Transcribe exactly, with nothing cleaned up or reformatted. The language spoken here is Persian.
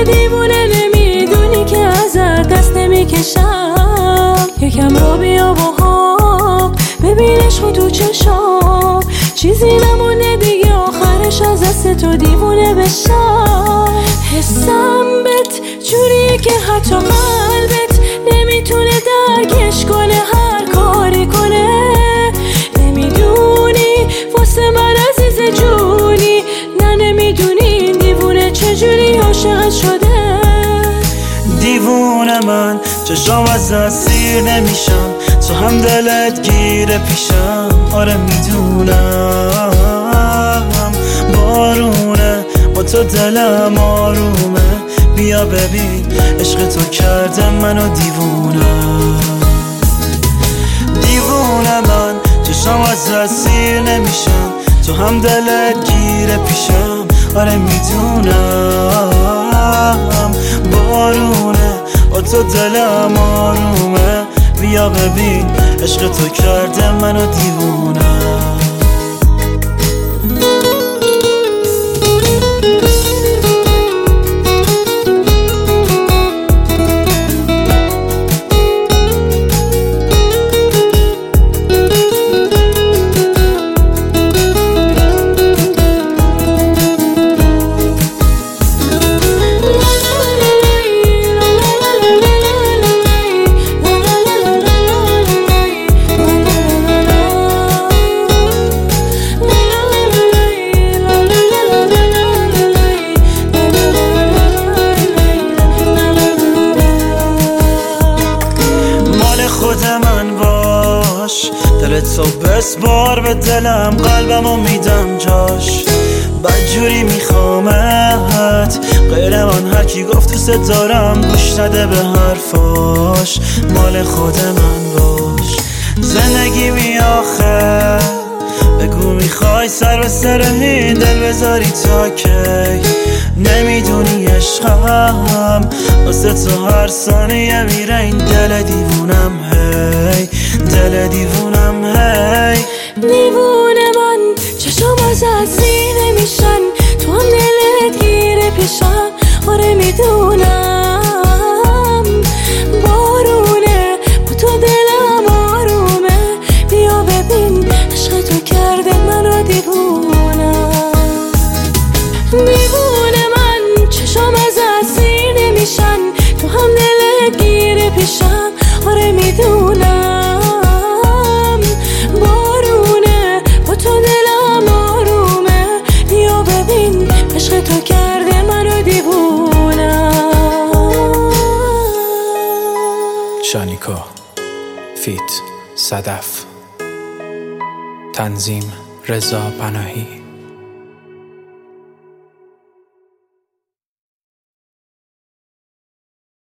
تو دیوونه نمیدونی که ازت دست نمیکشم. یکم رو بیا با ببینش خود تو چشام، چیزی نمونه دیگه آخرش از دست تو دیوونه بشم. حسم بهت جوریه که حتی قلبت نمیتونه درکش کنه، هر کاری کنه. نمیدونی واسه من عزیز جونی، نه نمیدونی این دیوونه چجوری عاشقت شده. دیوونه من چشام از دست سیر نمیشم، تو هم دلت گیره پیشم. آره میدونم بارونه با تو دلم آرومه. بیا ببین عشق تو کرده منو دیوونه. دیوونه من چشام از دست سیر نمیشم، تو هم دلت گیره پیشم. آره میدونم بارونه با تو دلم آرومه. بیا ببین عشق تو کرده منو دیوونه. خود من باش، دلت تو بسپار به دلم، قلبمو میدم جاش. بدجوری میخوامت غیر من، هر کی گفت دوست دارم گوش نده به حرفاش. مال خود من باش، زندگی می آخه بگو میخوای سر به سر این دل بذاری تا کی. نمیدونی عشقم واسه تو هر ثانیه میره این دل دیوونم. هی دل دیوونم هی. دیوونه من چشم از عزی نمیشن، تو هم دلت گیره پیشم. آره میدونم بارونه با تو دلم آرومه. بیا ببین عشق تو کرده منو دیوونه. دیوونه من چشم از عزی نمیشن، تو هم دلت گیره پیشم. آره میدونم بارونه با تو دلم آرومه. بیا ببین عشق تو کرده منو دیوونه. شانیکا فیت صدف، تنظیم رضا پناهی.